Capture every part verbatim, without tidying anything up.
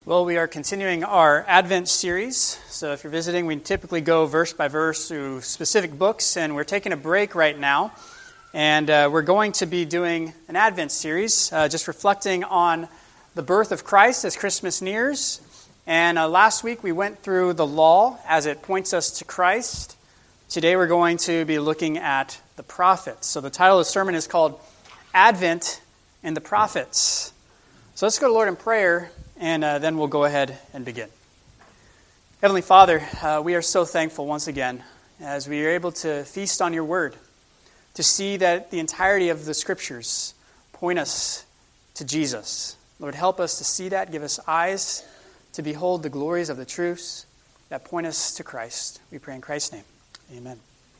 Well, we are continuing our Advent series. So if you're visiting, we typically go verse by verse through specific books, and we're taking a break right now. And uh, we're going to be doing an Advent series, uh, just reflecting on the birth of Christ as Christmas nears. And uh, last week we went through the law as it points us to Christ. Today we're going to be looking at the prophets. So the title of the sermon is called Advent and the Prophets. So let's go to Lord in prayer. And uh, then we'll go ahead and begin. Heavenly Father, uh, we are so thankful once again as we are able to feast on your word, to see that the entirety of the scriptures point us to Jesus. Lord, help us to see that. Give us eyes to behold the glories of the truths that point us to Christ. We pray in Christ's name. Amen.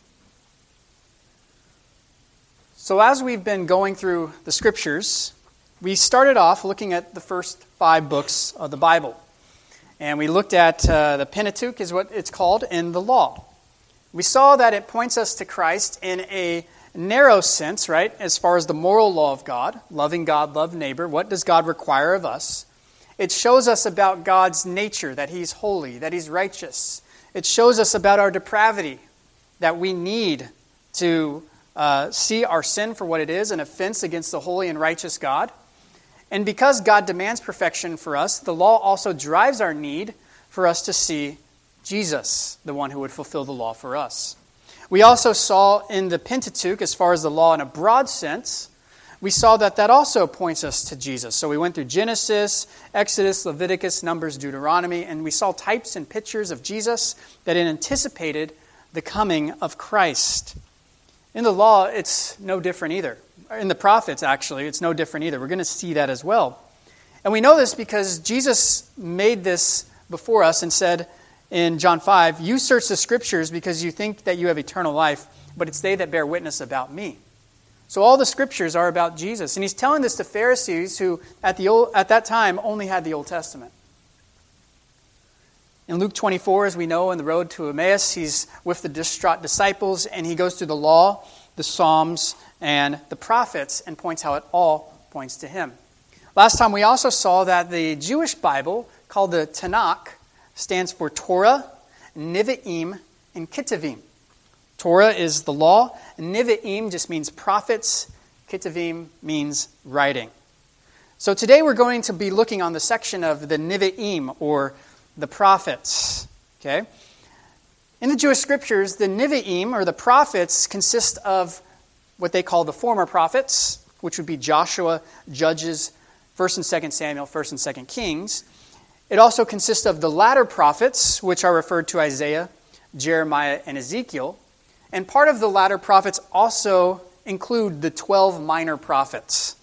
So as we've been going through the scriptures, we started off looking at the first five books of the Bible. And we looked at uh, the Pentateuch, is what it's called, in the law. We saw that it points us to Christ in a narrow sense, right, as far as the moral law of God, loving God, love neighbor. What does God require of us? It shows us about God's nature, that He's holy, that He's righteous. It shows us about our depravity, that we need to uh, see our sin for what it is, an offense against the holy and righteous God. And because God demands perfection for us, the law also drives our need for us to see Jesus, the one who would fulfill the law for us. We also saw in the Pentateuch, as far as the law in a broad sense, we saw that that also points us to Jesus. So we went through Genesis, Exodus, Leviticus, Numbers, Deuteronomy, and we saw types and pictures of Jesus that anticipated the coming of Christ. In the law, it's no different either. In the prophets, actually, it's no different either. We're going to see that as well. And we know this because Jesus made this before us and said in John five, "You search the Scriptures because you think that you have eternal life, but it's they that bear witness about me." So all the Scriptures are about Jesus. And he's telling this to Pharisees who, at the old, at that time, only had the Old Testament. In Luke twenty-four, as we know, on the road to Emmaus, he's with the distraught disciples, and he goes through the law, the Psalms, and the prophets, and points how it all points to him. Last time we also saw that the Jewish Bible, called the Tanakh, stands for Torah, Nevi'im, and Ketuvim. Torah is the law, Nevi'im just means prophets, Ketuvim means writing. So today we're going to be looking on the section of the Nevi'im, or the prophets. Okay? In the Jewish scriptures, the Nevi'im, or the prophets, consist of what they call the former prophets, which would be Joshua, Judges, First and Second Samuel, First and Second Kings. It also consists of the latter prophets, which are referred to Isaiah, Jeremiah, and Ezekiel. And part of the latter prophets also include the twelve minor prophets.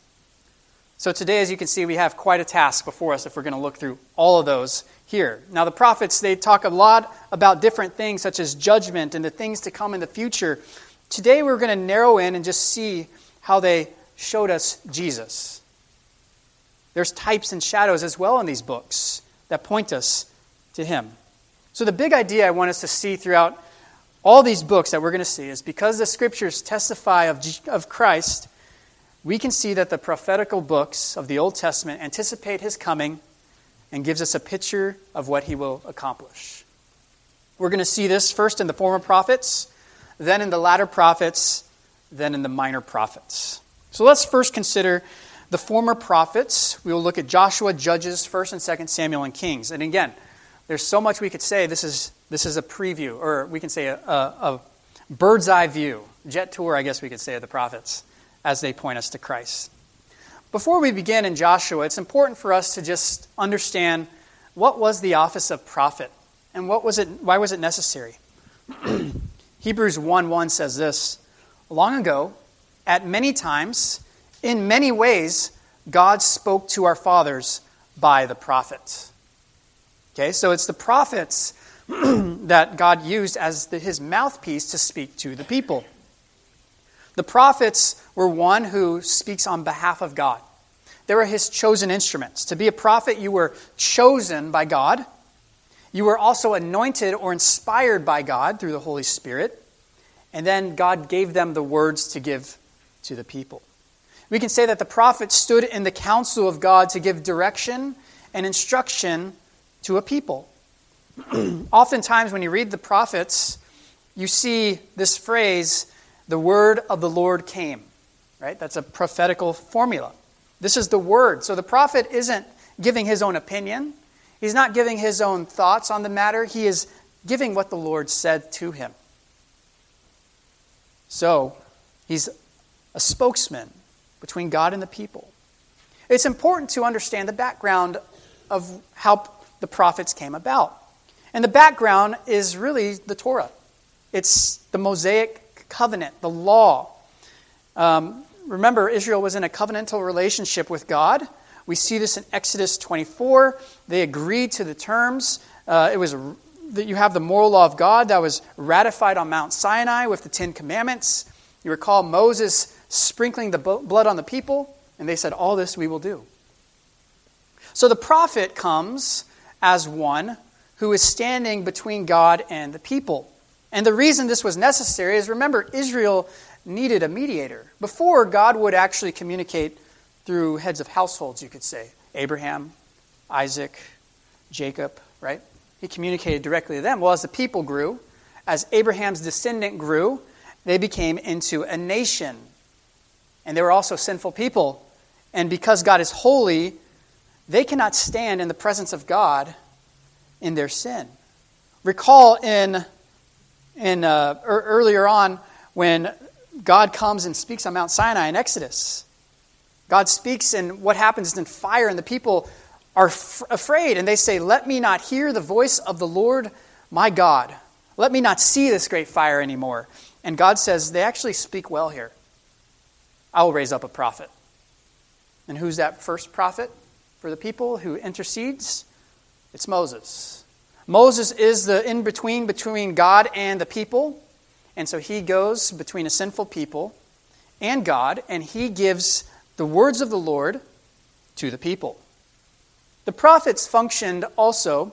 So today, as you can see, we have quite a task before us if we're going to look through all of those here. Now, the prophets, they talk a lot about different things, such as judgment and the things to come in the future. Today we're going to narrow in and just see how they showed us Jesus. There's types and shadows as well in these books that point us to Him. So the big idea I want us to see throughout all these books that we're going to see is because the Scriptures testify of, of Christ, we can see that the prophetical books of the Old Testament anticipate His coming and gives us a picture of what He will accomplish. We're going to see this first in the former prophets, then in the latter prophets, then in the minor prophets. So let's first consider the former prophets. We will look at Joshua, Judges, First and Second Samuel, and Kings. And again, there's so much we could say. This is this is a preview, or we can say a, a, a bird's eye view, jet tour, I guess we could say, of the prophets as they point us to Christ. Before we begin in Joshua, it's important for us to just understand what was the office of prophet and what was it? Why was it necessary? Hebrews one one says this, "Long ago, at many times, in many ways, God spoke to our fathers by the prophets." Okay, so it's the prophets that God used as the, His mouthpiece to speak to the people. The prophets were one who speaks on behalf of God. They were His chosen instruments. To be a prophet, you were chosen by God. You were also anointed or inspired by God through the Holy Spirit. And then God gave them the words to give to the people. We can say that the prophets stood in the counsel of God to give direction and instruction to a people. Oftentimes when you read the prophets, you see this phrase, the word of the Lord came. Right? That's a prophetical formula. This is the word. So the prophet isn't giving his own opinion. He's not giving his own thoughts on the matter. He is giving what the Lord said to him. So he's a spokesman between God and the people. It's important to understand the background of how the prophets came about. And the background is really the Torah. It's the Mosaic covenant, the law. Um, remember, Israel was in a covenantal relationship with God. We see this in Exodus twenty-four. They agreed to the terms. Uh, it was that you have the moral law of God that was ratified on Mount Sinai with the Ten Commandments. You recall Moses sprinkling the blood on the people, and they said, all this we will do. So the prophet comes as one who is standing between God and the people. And the reason this was necessary is, remember, Israel needed a mediator. Before, God would actually communicate through heads of households, you could say. Abraham, Isaac, Jacob, right? He communicated directly to them. Well, as the people grew, as Abraham's descendant grew, they became into a nation. And they were also sinful people. And because God is holy, they cannot stand in the presence of God in their sin. Recall in, in uh, er, earlier on when God comes and speaks on Mount Sinai in Exodus. God speaks, and what happens is in fire, and the people are f- afraid, and they say, let me not hear the voice of the Lord my God. Let me not see this great fire anymore. And God says, they actually speak well here. I will raise up a prophet. And who's that first prophet for the people who intercedes? It's Moses. Moses is the in-between between God and the people. And so he goes between a sinful people and God, and he gives the words of the Lord to the people. The prophets functioned also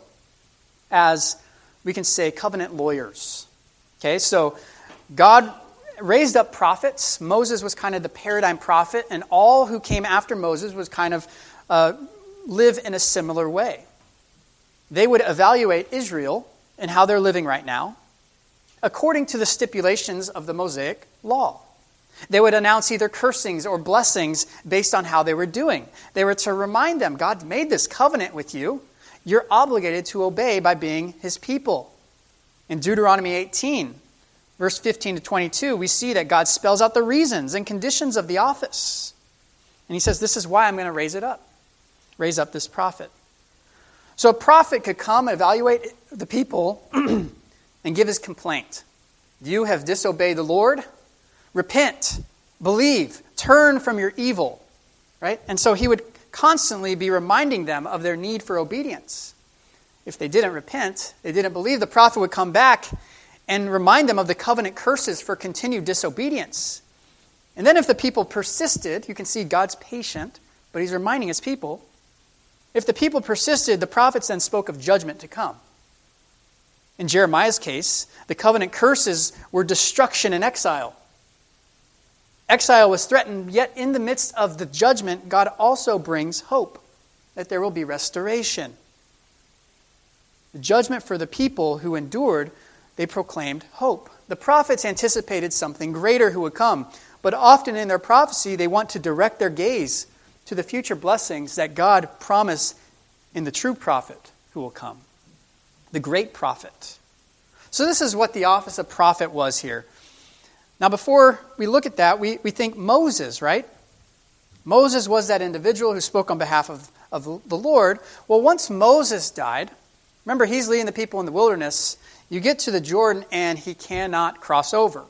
as, we can say, covenant lawyers. Okay, so God raised up prophets. Moses was kind of the paradigm prophet, and all who came after Moses was kind of uh, live in a similar way. They would evaluate Israel and how they're living right now according to the stipulations of the Mosaic law. They would announce either cursings or blessings based on how they were doing. They were to remind them, God made this covenant with you. You're obligated to obey by being his people. In Deuteronomy eighteen, verse fifteen to twenty-two, we see that God spells out the reasons and conditions of the office. And he says, this is why I'm going to raise it up. Raise up this prophet. So a prophet could come, evaluate the people, and give his complaint. You have disobeyed the Lord. Repent, believe, turn from your evil. Right? And so he would constantly be reminding them of their need for obedience. If they didn't repent, they didn't believe, the prophet would come back and remind them of the covenant curses for continued disobedience. And then if the people persisted, you can see God's patient, but he's reminding his people. If the people persisted, the prophets then spoke of judgment to come. In Jeremiah's case, the covenant curses were destruction and exile. Exile was threatened, yet in the midst of the judgment, God also brings hope that there will be restoration. The judgment for the people who endured, they proclaimed hope. The prophets anticipated something greater who would come, but often in their prophecy, they want to direct their gaze to the future blessings that God promised in the true prophet who will come, the great prophet. So this is what the office of prophet was here. Now, before we look at that, we, we think Moses, right? Moses was that individual who spoke on behalf of, of the Lord. Well, once Moses died, remember, he's leading the people in the wilderness. You get to the Jordan, and he cannot cross over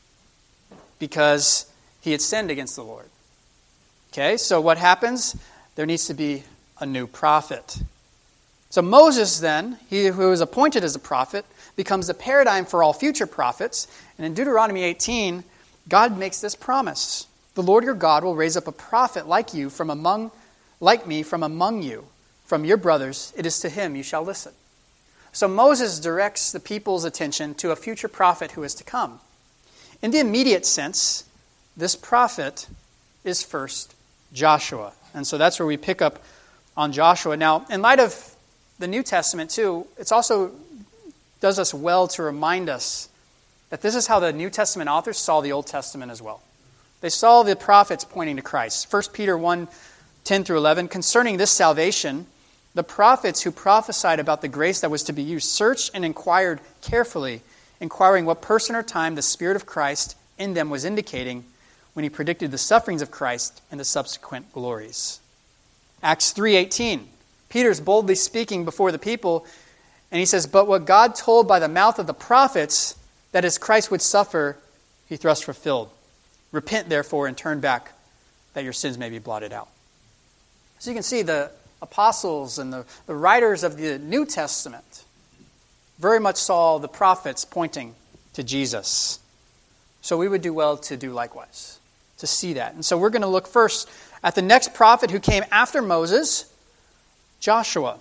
because he had sinned against the Lord. Okay, so what happens? There needs to be a new prophet. So Moses then, he who was appointed as a prophet, becomes the paradigm for all future prophets. And in Deuteronomy eighteen, God makes this promise. The Lord your God will raise up a prophet like you from among, like me from among you, from your brothers. It is to him you shall listen. So Moses directs the people's attention to a future prophet who is to come. In the immediate sense, this prophet is first Joshua. And so that's where we pick up on Joshua. Now, in light of the New Testament too, it's also does us well to remind us that this is how the New Testament authors saw the Old Testament as well. They saw the prophets pointing to Christ. First Peter one, ten through eleven, concerning this salvation, the prophets who prophesied about the grace that was to be used searched and inquired carefully, inquiring what person or time the Spirit of Christ in them was indicating when he predicted the sufferings of Christ and the subsequent glories. Acts three eighteen, Peter's boldly speaking before the people, and he says, but what God told by the mouth of the prophets, that as Christ would suffer, he thrust fulfilled. Repent, therefore, and turn back, that your sins may be blotted out. So you can see the apostles and the, the writers of the New Testament very much saw the prophets pointing to Jesus. So we would do well to do likewise, to see that. And so we're going to look first at the next prophet who came after Moses, Joshua.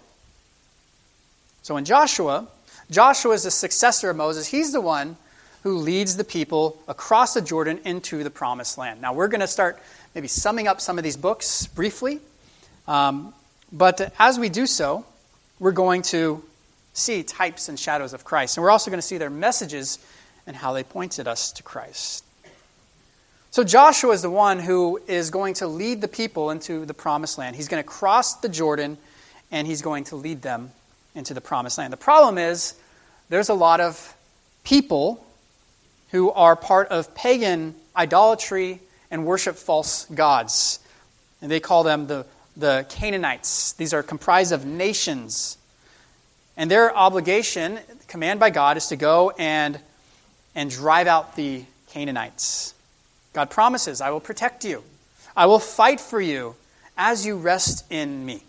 So in Joshua, Joshua is the successor of Moses. He's the one who leads the people across the Jordan into the promised land. Now we're going to start maybe summing up some of these books briefly. Um, but as we do so, we're going to see types and shadows of Christ. And we're also going to see their messages and how they pointed us to Christ. So Joshua is the one who is going to lead the people into the promised land. He's going to cross the Jordan and he's going to lead them into the promised land. The problem is there's a lot of people who are part of pagan idolatry and worship false gods. And they call them the, the Canaanites. These are comprised of nations. And their obligation, command by God, is to go and, and drive out the Canaanites. God promises, I will protect you. I will fight for you as you rest in me.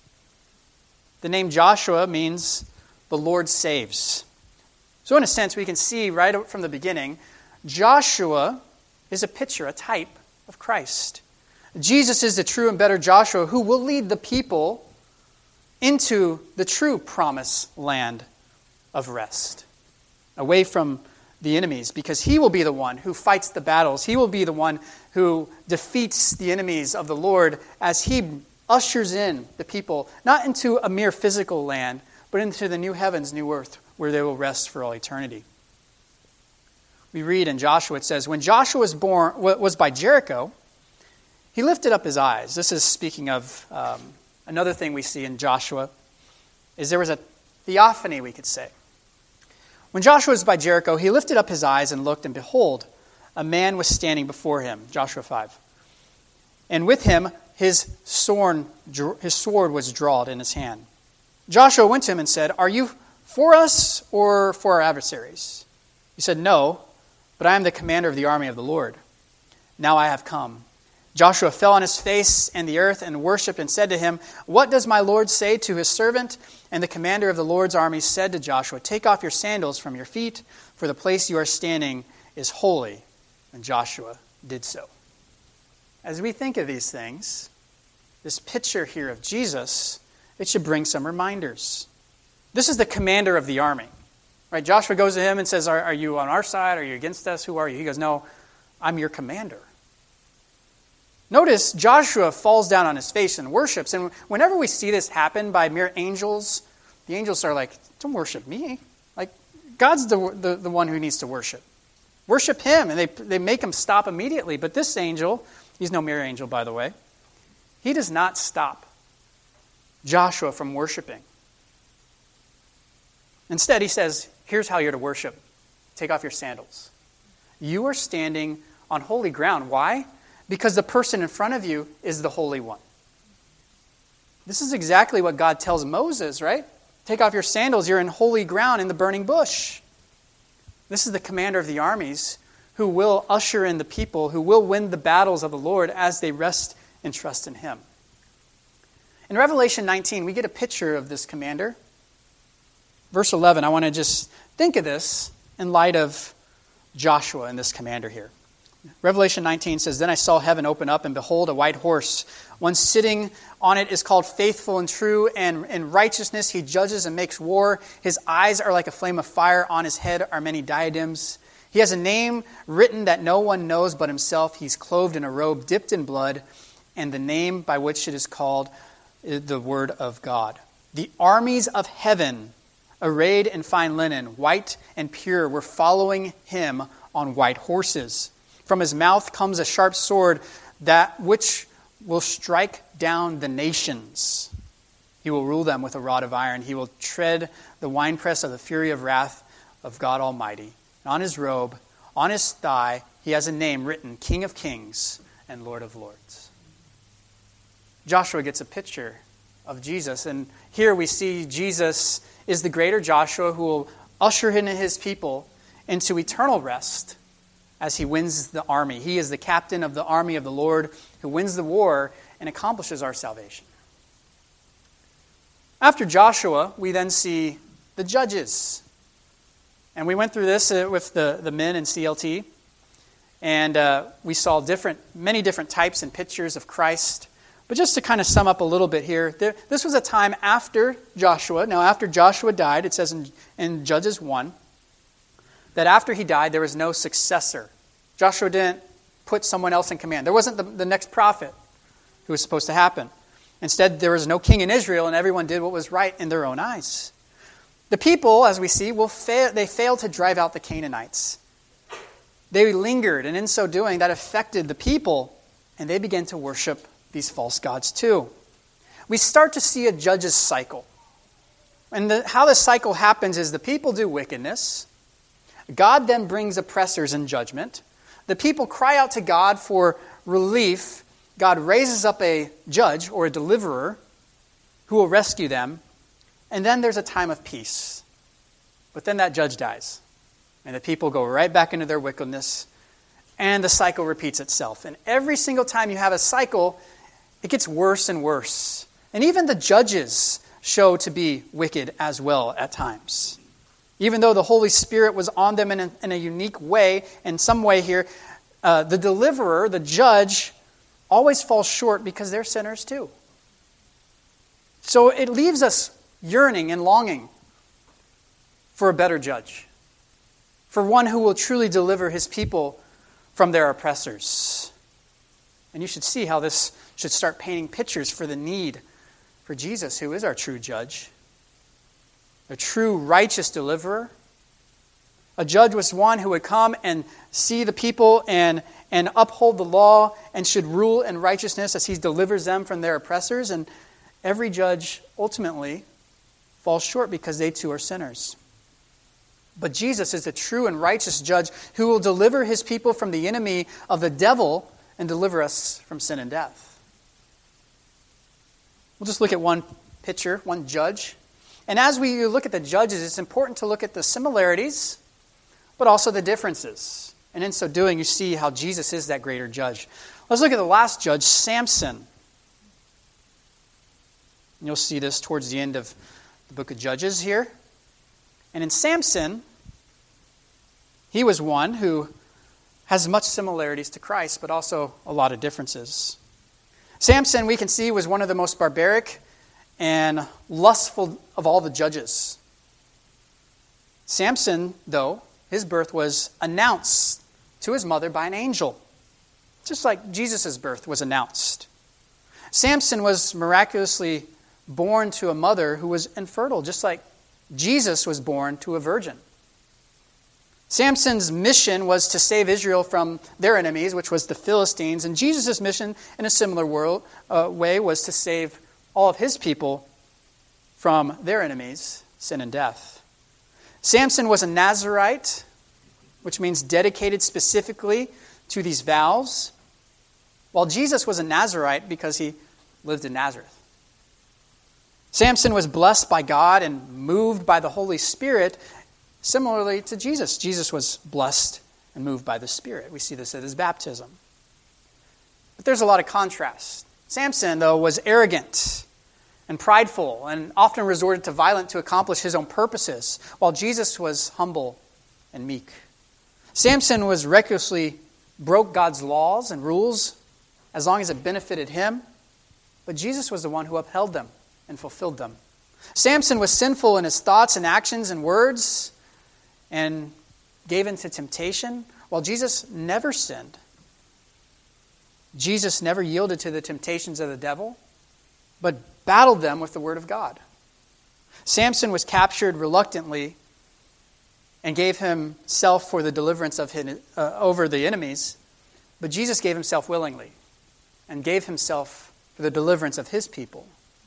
The name Joshua means the Lord saves. So in a sense, we can see right from the beginning, Joshua is a picture, a type of Christ. Jesus is the true and better Joshua who will lead the people into the true promised land of rest, away from the enemies, because he will be the one who fights the battles. He will be the one who defeats the enemies of the Lord as he ushers in the people, not into a mere physical land, but into the new heavens, new earth, where they will rest for all eternity. We read in Joshua, it says, when Joshua was born, was by Jericho, he lifted up his eyes. This is speaking of um, another thing we see in Joshua, is there was a theophany, we could say. When Joshua was by Jericho, he lifted up his eyes and looked, and behold, a man was standing before him, Joshua five. And with him, his sword, his sword was drawn in his hand. Joshua went to him and said, are you for us or for our adversaries? He said, no, but I am the commander of the army of the Lord. Now I have come. Joshua fell on his face in the earth and worshipped and said to him, what does my Lord say to his servant? And the commander of the Lord's army said to Joshua, take off your sandals from your feet, for the place you are standing is holy. And Joshua did so. As we think of these things, this picture here of Jesus, it should bring some reminders. This is the commander of the army. Right? Joshua goes to him and says, are, are you on our side? Are you against us? Who are you? He goes, no, I'm your commander. Notice Joshua falls down on his face and worships. And whenever we see this happen by mere angels, the angels are like, don't worship me. Like, God's the, the, the one who needs to worship. Worship him. And they, they make him stop immediately. But this angel, he's no mere angel, by the way, he does not stop Joshua from worshiping. Instead, he says, here's how you're to worship. Take off your sandals. You are standing on holy ground. Why? Because the person in front of you is the Holy One. This is exactly what God tells Moses, right? Take off your sandals. You're in holy ground in the burning bush. This is the commander of the armies who will usher in the people, who will win the battles of the Lord as they rest and trust in him. In Revelation nineteen, we get a picture of this commander. Verse eleven, I want to just think of this in light of Joshua and this commander here. Revelation nineteen says, then I saw heaven open up, and behold, a white horse. One sitting on it is called Faithful and True, and in righteousness he judges and makes war. His eyes are like a flame of fire. On his head are many diadems. He has a name written that no one knows but himself. He's clothed in a robe dipped in blood, and the name by which it is called the word of God. The armies of heaven, arrayed in fine linen, white and pure, were following him on white horses. From his mouth comes a sharp sword, that which will strike down the nations. He will rule them with a rod of iron. He will tread the winepress of the fury of wrath of God Almighty. On his robe, on his thigh, he has a name written, King of Kings and Lord of Lords. Joshua gets a picture of Jesus, and here we see Jesus is the greater Joshua who will usher in his people into eternal rest as he wins the army. He is the captain of the army of the Lord who wins the war and accomplishes our salvation. After Joshua, we then see the judges. And we went through this with the, the men in C L T. And uh, we saw different, many different types and pictures of Christ. But just to kind of sum up a little bit here, there, this was a time after Joshua. Now, after Joshua died, it says in, in Judges one, that after he died, there was no successor. Joshua didn't put someone else in command. There wasn't the, the next prophet who was supposed to happen. Instead, there was no king in Israel, and everyone did what was right in their own eyes. The people, as we see, will fail, they failed to drive out the Canaanites. They lingered, and in so doing, that affected the people, and they began to worship these false gods too. We start to see a judge's cycle. And the, how this cycle happens is the people do wickedness. God then brings oppressors in judgment. The people cry out to God for relief. God raises up a judge or a deliverer who will rescue them. And then there's a time of peace. But then that judge dies. And the people go right back into their wickedness. And the cycle repeats itself. And every single time you have a cycle, it gets worse and worse. And even the judges show to be wicked as well at times. Even though the Holy Spirit was on them in a, in a unique way, in some way here, uh, the deliverer, the judge, always falls short because they're sinners too. So it leaves us yearning and longing for a better judge, for one who will truly deliver his people from their oppressors. And you should see how this should start painting pictures for the need for Jesus, who is our true judge, a true righteous deliverer. A judge was one who would come and see the people and, and uphold the law and should rule in righteousness as he delivers them from their oppressors. And every judge ultimately falls short because they too are sinners. But Jesus is the true and righteous judge who will deliver his people from the enemy of the devil and deliver us from sin and death. We'll just look at one picture, one judge. And as we look at the judges, it's important to look at the similarities, but also the differences. And in so doing, you see how Jesus is that greater judge. Let's look at the last judge, Samson. And you'll see this towards the end of the book of Judges here. And in Samson, he was one who has much similarities to Christ, but also a lot of differences. Samson, we can see, was one of the most barbaric and lustful of all the judges. Samson, though, his birth was announced to his mother by an angel, just like Jesus' birth was announced. Samson was miraculously born to a mother who was infertile, just like Jesus was born to a virgin. Samson's mission was to save Israel from their enemies, which was the Philistines, and Jesus' mission, in a similar world, uh, way, was to save all of his people from their enemies, sin and death. Samson was a Nazirite, which means dedicated specifically to these vows, while Jesus was a Nazirite because he lived in Nazareth. Samson was blessed by God and moved by the Holy Spirit, similarly to Jesus. Jesus was blessed and moved by the Spirit. We see this at his baptism. But there's a lot of contrast. Samson, though, was arrogant and prideful and often resorted to violence to accomplish his own purposes, while Jesus was humble and meek. Samson was recklessly broke God's laws and rules as long as it benefited him, but Jesus was the one who upheld them and fulfilled them. Samson was sinful in his thoughts and actions and words and gave in to temptation, while Jesus never sinned. Jesus never yielded to the temptations of the devil, but battled them with the word of God. Samson was captured reluctantly and gave himself for the deliverance of his, uh, over the enemies, but Jesus gave himself willingly and gave himself for the deliverance of his people.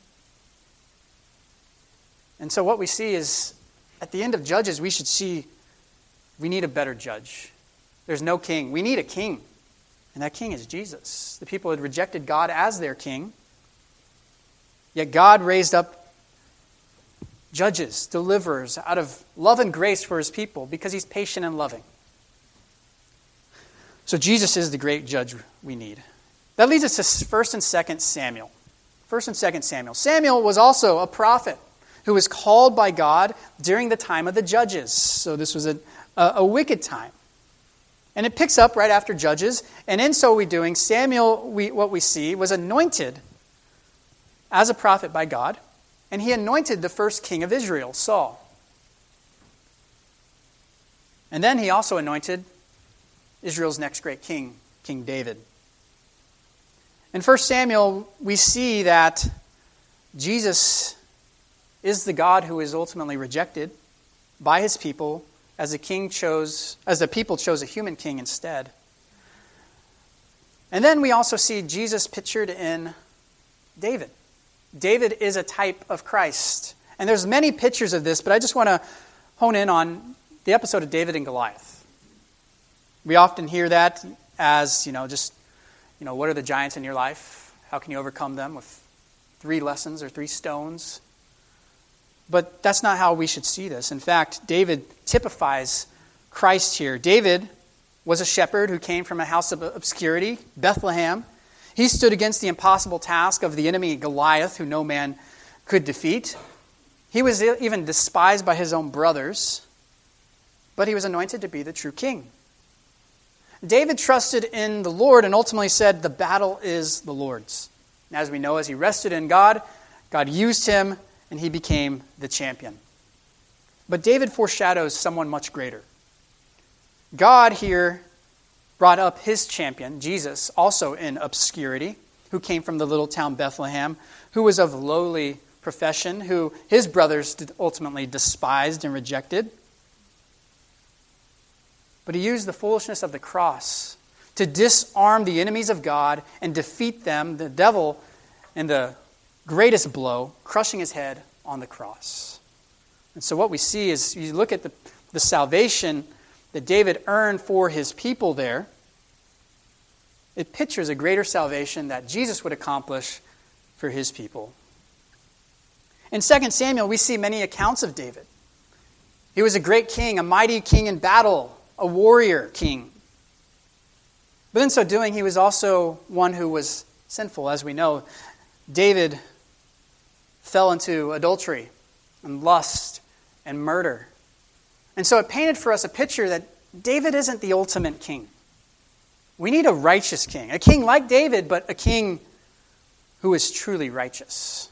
And so what we see is, at the end of Judges, we should see we need a better judge. There's no king. We need a king. And that king is Jesus. The people had rejected God as their king. Yet God raised up judges, deliverers, out of love and grace for his people because he's patient and loving. So Jesus is the great judge we need. That leads us to First and Second Samuel. First and Second Samuel. Samuel was also a prophet who was called by God during the time of the judges. So this was a, a, a wicked time. And it picks up right after Judges. And in so we doing, Samuel, we, what we see, was anointed as a prophet by God. And he anointed the first king of Israel, Saul. And then he also anointed Israel's next great king, King David. In First Samuel, we see that Jesus is the God who is ultimately rejected by his people as the king chose, as the people chose a human king instead. And then we also see Jesus pictured in David. David is a type of Christ. And there's many pictures of this, but I just want to hone in on the episode of David and Goliath. We often hear that as, you know, just, you know, what are the giants in your life? How can you overcome them with three lessons or three stones? But that's not how we should see this. In fact, David typifies Christ here. David was a shepherd who came from a house of obscurity, Bethlehem. He stood against the impossible task of the enemy Goliath, who no man could defeat. He was even despised by his own brothers, but he was anointed to be the true king. David trusted in the Lord and ultimately said, the battle is the Lord's. And as we know, as he rested in God, God used him and he became the champion. But David foreshadows someone much greater. God here brought up his champion, Jesus, also in obscurity, who came from the little town Bethlehem, who was of lowly profession, who his brothers ultimately despised and rejected. But he used the foolishness of the cross to disarm the enemies of God and defeat them, the devil, in the greatest blow, crushing his head on the cross. And so what we see is, you look at the, the salvation that David earned for his people there, it pictures a greater salvation that Jesus would accomplish for his people. In Second Samuel, we see many accounts of David. He was a great king, a mighty king in battle, a warrior king. But in so doing, he was also one who was sinful. As we know, David fell into adultery and lust and murder. And so it painted for us a picture that David isn't the ultimate king. We need a righteous king, a king like David, but a king who is truly righteous.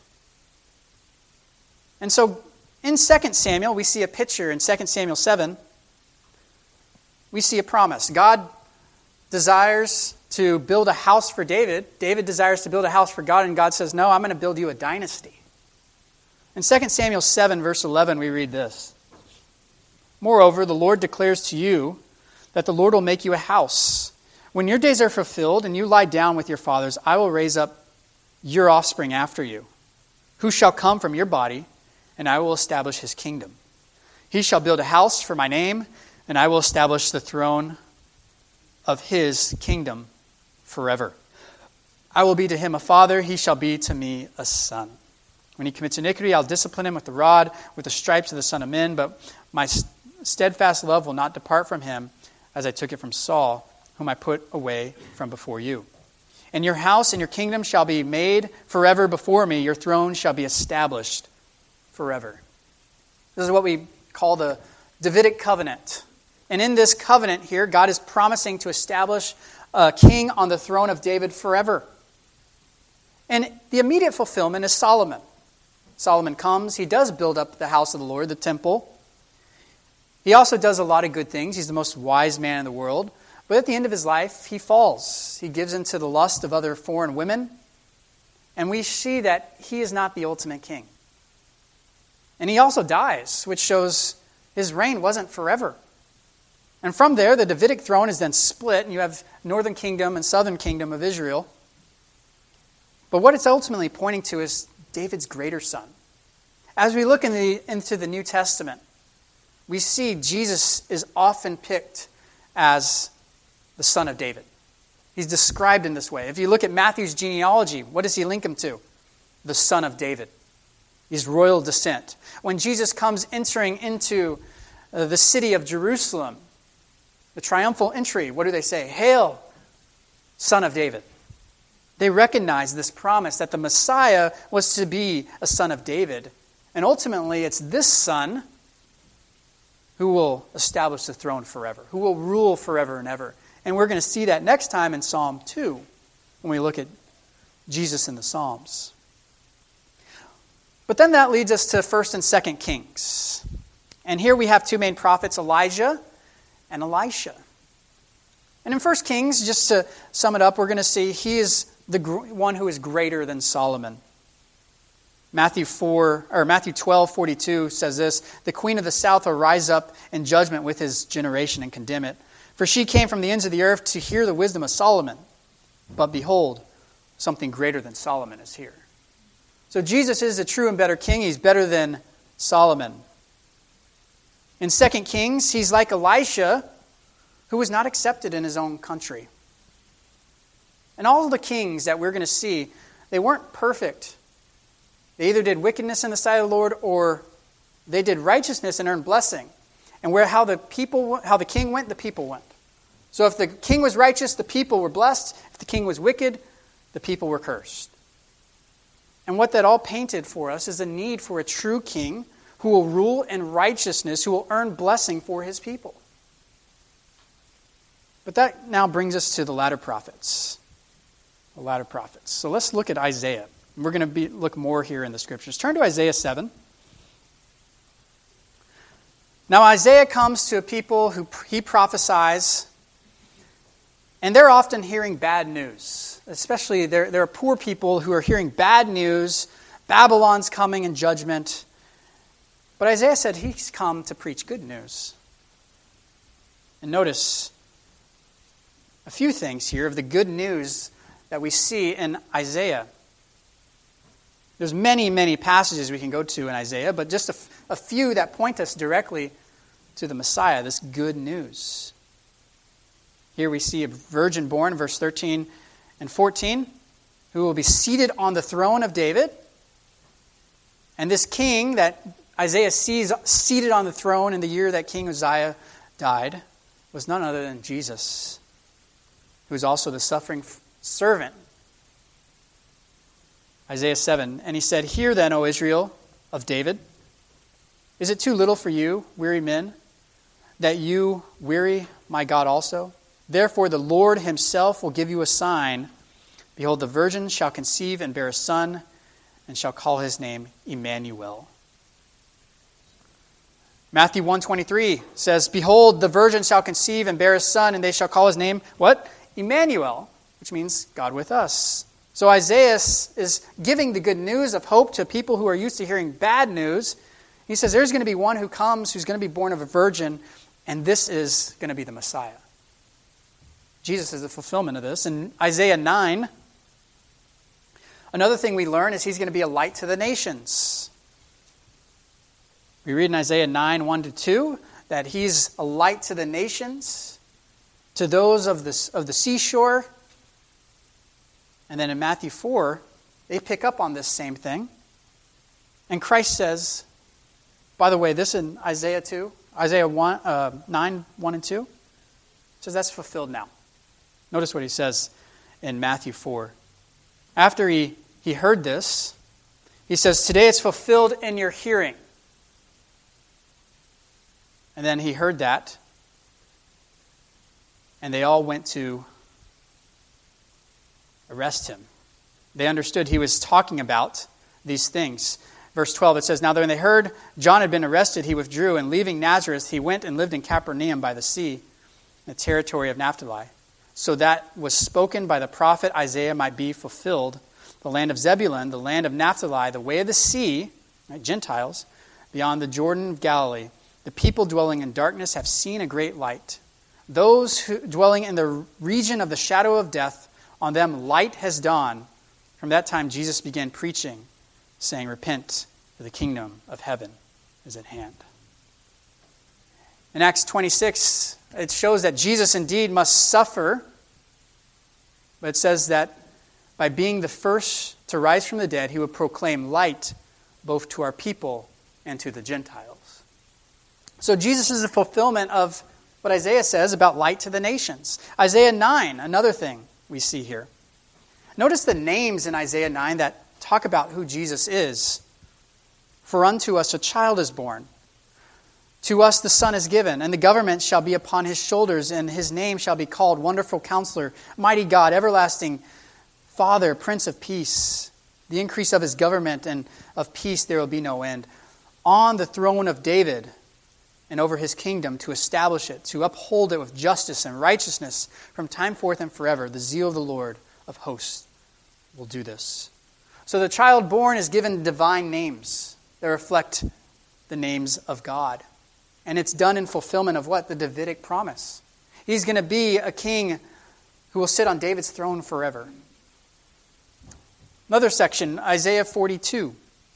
And so in Second Samuel, we see a picture in Second Samuel seven. We see a promise. God desires to build a house for David. David desires to build a house for God, and God says, no, I'm going to build you a dynasty. In Second Samuel seven, verse eleven, we read this. Moreover, the Lord declares to you that the Lord will make you a house. When your days are fulfilled and you lie down with your fathers, I will raise up your offspring after you, who shall come from your body, and I will establish his kingdom. He shall build a house for my name, and I will establish the throne of his kingdom forever. I will be to him a father, he shall be to me a son. When he commits iniquity, I'll discipline him with the rod, with the stripes of the Son of Men, but my steadfast love will not depart from him, as I took it from Saul, whom I put away from before you. And your house and your kingdom shall be made forever before me. Your throne shall be established forever. This is what we call the Davidic covenant. And in this covenant here, God is promising to establish a king on the throne of David forever. And the immediate fulfillment is Solomon. Solomon comes, he does build up the house of the Lord, the temple. He also does a lot of good things. He's the most wise man in the world. But at the end of his life, he falls. He gives into the lust of other foreign women. And we see that he is not the ultimate king. And he also dies, which shows his reign wasn't forever. And from there, the Davidic throne is then split, and you have northern kingdom and southern kingdom of Israel. But what it's ultimately pointing to is David's greater son. As we look in the, into the New Testament, we see Jesus is often picked as the son of David. He's described in this way. If you look at Matthew's genealogy, what does he link him to? The son of David. His royal descent. When Jesus comes entering into uh, the city of Jerusalem, the triumphal entry, what do they say? Hail, son of David. They recognize this promise that the Messiah was to be a son of David. And ultimately, it's this son who will establish the throne forever, who will rule forever and ever. And we're going to see that next time in Psalm two, when we look at Jesus in the Psalms. But then that leads us to First and Second Kings. And here we have two main prophets, Elijah and Elisha. And in First Kings, just to sum it up, we're going to see he is the one who is greater than Solomon. Matthew four or Matthew twelve forty-two says this: "The queen of the south will rise up in judgment with his generation and condemn it. For she came from the ends of the earth to hear the wisdom of Solomon. But behold, something greater than Solomon is here." So Jesus is a true and better king. He's better than Solomon. In Second Kings, he's like Elisha, who was not accepted in his own country. And all the kings that we're going to see, they weren't perfect. They either did wickedness in the sight of the Lord, or they did righteousness and earned blessing. And where how the people, how the king went, the people went. So if the king was righteous, the people were blessed. If the king was wicked, the people were cursed. And what that all painted for us is a need for a true king who will rule in righteousness, who will earn blessing for his people. But that now brings us to the latter prophets. The latter prophets. So let's look at Isaiah. We're going to be, look more here in the scriptures. Turn to Isaiah seven. Now Isaiah comes to a people who he prophesies, and they're often hearing bad news. Especially there, there are poor people who are hearing bad news. Babylon's coming in judgment. But Isaiah said he's come to preach good news. And notice a few things here of the good news that we see in Isaiah. There's many, many passages we can go to in Isaiah, but just a, a few that point us directly to the Messiah, this good news. Here we see a virgin born, verse thirteen and fourteen, who will be seated on the throne of David. And this king that Isaiah sees seated on the throne in the year that King Uzziah died was none other than Jesus, who is also the suffering servant. Isaiah seven, "And he said, Hear then, O Israel of David, is it too little for you, weary men, that you weary my God also? Therefore the Lord himself will give you a sign. Behold, the virgin shall conceive and bear a son, and shall call his name Emmanuel." Matthew one twenty-three says, "Behold, the virgin shall conceive and bear a son, and they shall call his name," what? Emmanuel, which means God with us. So Isaiah is giving the good news of hope to people who are used to hearing bad news. He says there's going to be one who comes who's going to be born of a virgin, and this is going to be the Messiah. Jesus is the fulfillment of this. In Isaiah nine, another thing we learn is he's going to be a light to the nations. We read in Isaiah nine, one to two, that he's a light to the nations, to those of the, of the seashore. And then in Matthew four, they pick up on this same thing. And Christ says, by the way, this in Isaiah two, Isaiah one, uh, nine, one and two, says that's fulfilled now. Notice what he says in Matthew four. After he, he heard this, he says, "Today it's fulfilled in your hearing." And then he heard that, and they all went to arrest him. They understood he was talking about these things. Verse twelve, it says, "Now when they heard John had been arrested, he withdrew, and leaving Nazareth, he went and lived in Capernaum by the sea, in the territory of Naphtali. So that was spoken by the prophet Isaiah might be fulfilled, the land of Zebulun, the land of Naphtali, the way of the sea, right, Gentiles, beyond the Jordan of Galilee. The people dwelling in darkness have seen a great light. Those who, dwelling in the region of the shadow of death, on them light has dawned. From that time Jesus began preaching, saying, Repent, for the kingdom of heaven is at hand. In Acts twenty-six, it shows that Jesus indeed must suffer, but it says that by being the first to rise from the dead, he would proclaim light both to our people and to the Gentiles. So Jesus is the fulfillment of what Isaiah says about light to the nations. Isaiah nine, another thing we see here. Notice the names in Isaiah nine that talk about who Jesus is. For unto us a child is born. To us the Son is given, and the government shall be upon his shoulders, and his name shall be called Wonderful Counselor, Mighty God, Everlasting Father, Prince of Peace. The increase of his government and of peace there will be no end. On the throne of David and over his kingdom, to establish it, to uphold it with justice and righteousness from time forth and forever. The zeal of the Lord of hosts will do this. So the child born is given divine names that reflect the names of God. And it's done in fulfillment of what? The Davidic promise. He's going to be a king who will sit on David's throne forever. Another section, Isaiah forty-two.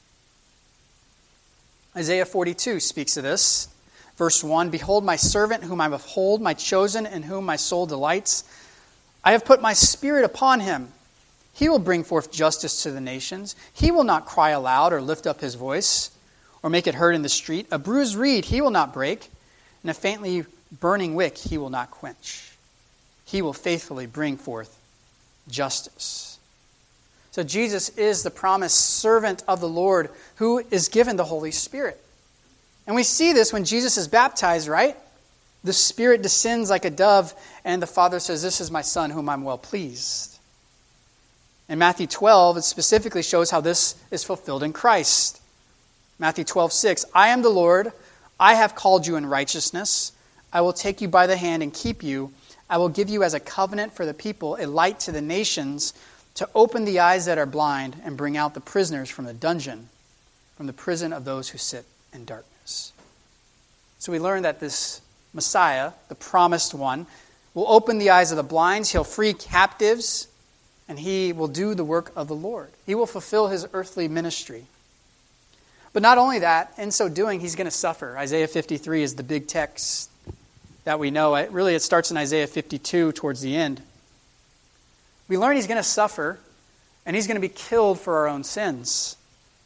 Isaiah forty-two speaks of this. Verse one, Behold my servant whom I behold, my chosen in whom my soul delights. I have put my spirit upon him. He will bring forth justice to the nations. He will not cry aloud or lift up his voice, or make it heard in the street. A bruised reed he will not break, and a faintly burning wick he will not quench. He will faithfully bring forth justice. So Jesus is the promised servant of the Lord who is given the Holy Spirit. And we see this when Jesus is baptized, right? The Spirit descends like a dove, and the Father says, This is my Son whom I'm well pleased. In Matthew twelve, it specifically shows how this is fulfilled in Christ. Matthew twelve six, I am the Lord, I have called you in righteousness. I will take you by the hand and keep you. I will give you as a covenant for the people, a light to the nations, to open the eyes that are blind and bring out the prisoners from the dungeon, from the prison of those who sit in darkness. So we learn that this Messiah, the promised one, will open the eyes of the blind, he'll free captives, and he will do the work of the Lord. He will fulfill his earthly ministry. But not only that, in so doing, he's going to suffer. Isaiah fifty-three is the big text that we know. It, really, it starts in Isaiah fifty-two towards the end. We learn he's going to suffer, and he's going to be killed for our own sins.